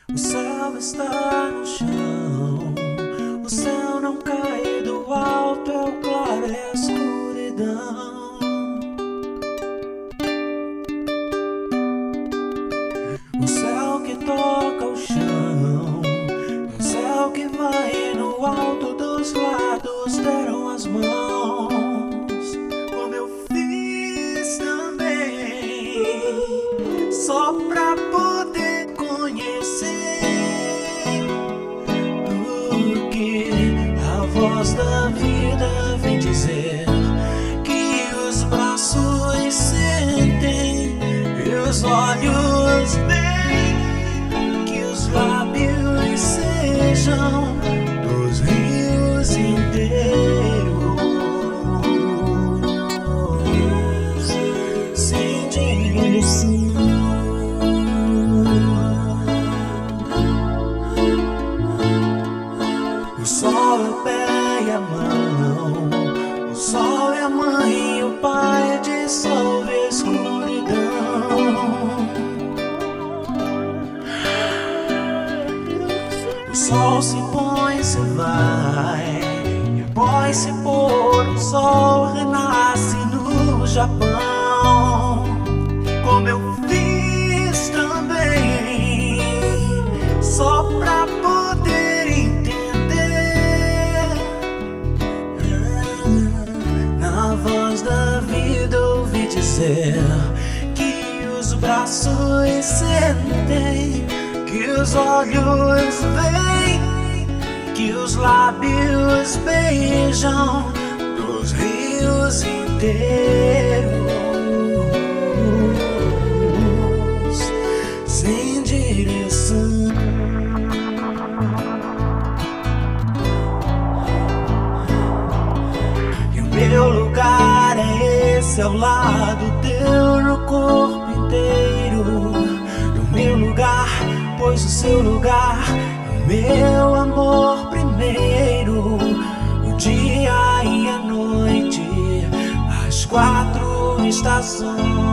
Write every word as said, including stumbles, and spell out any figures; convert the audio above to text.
O céu está no chão, o céu não cai do alto, é o claro, é a escuridão. O céu que toca o chão, o céu que vai no alto, dos lados deram as mãos, como eu fiz também, só pra poder conhecer o que a voz da vida vem dizer, que os braços sentem e os olhos veem, que os lábios sejam dos rios inteiros, sem direção. O sol é o pé e a mão, o sol é a mãe e o pai, dissolve a escuridão. O sol se põe, se vai, e após se pôr, o sol renasce no Japão, como eu fiz também, só pra poder entender. Na voz da vida ouvi dizer que os braços sentem, que os olhos veem, que os lábios beijam, dos rios inteiros, sem direção. E o meu lugar é esse, ao lado teu, no corpo inteiro. No meu lugar, pois o seu lugar é o meu amor primeiro. O dia e a noite, as quatro estações.